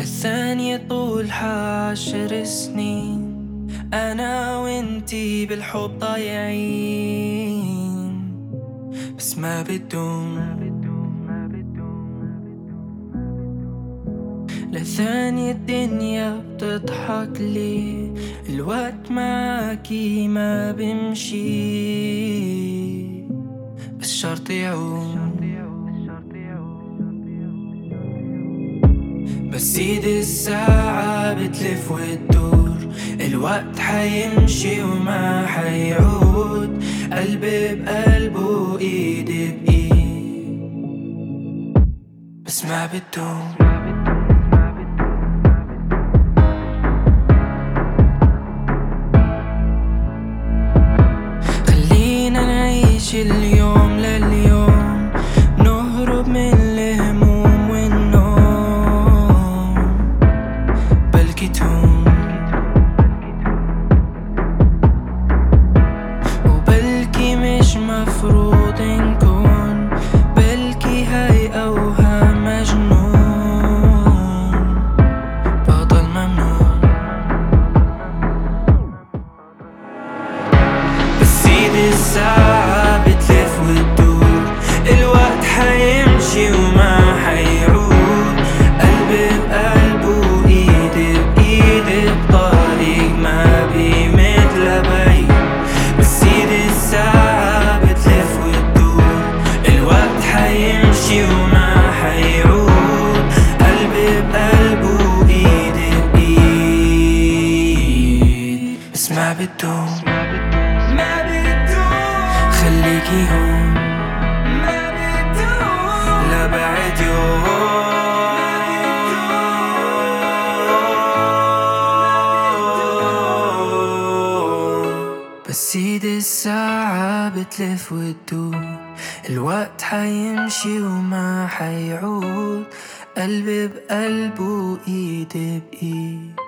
الثانية طول 10 سنين، أنا وإنتي بالحب ضايعين، بس ما بدوم. لثانية الدنيا بتضحك لي، الوقت معاكي ما بمشي، بس شرط يعوم. بس ايد الساعة بتلف وتدور، الوقت حيمشي وما حيعود، قلبي بقلبه ايدي بايد، بس ما بدوم. خلينا نعيش اليوم لليوم، نهرب من الهموم والنوم، بلكي تهون وبلكي مش مفروض نكون، بلكي هاي أوهام مجنون، بطل ممنون. بس ايد الساعة بتلف وتدور، الوقت حيمشي وما حيعود، قلبي بقلبه ايدي بايدي، بطريق ما بيمد لبعيد. بس ايد الساعة بتلف وتدور، الوقت حيمشي وما حيعود، قلبي بقلبه ايدي بايد، بس ما بدوم. خليكي هون، ما بدوم لبعد يوم. بس ايد الساعة بتلف وتدور، الوقت حيمشي وما حيعود، قلبي بقلبه ايدي بايد.